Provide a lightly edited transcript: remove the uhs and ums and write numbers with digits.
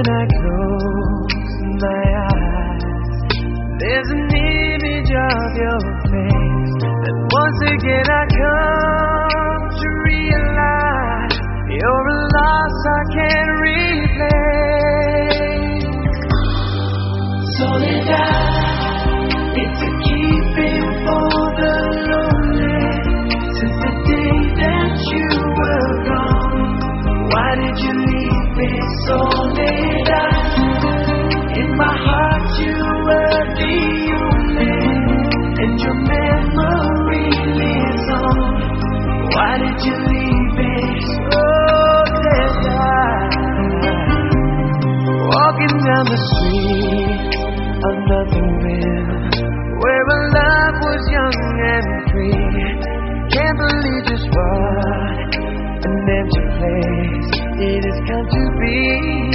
when I close my eyes, there's an image of your face that once again I come to realize you're a loss I can't replace. Soledad, it's a keeping for the lonely. Since the day that you were gone, why did you leave me, Soledad? In my heart you were the only, and your memory lives on. Why did you leave me, Soledad? Walking down the street of nothing real, where our love was young and free. Can't believe just what an empty place it has come to be.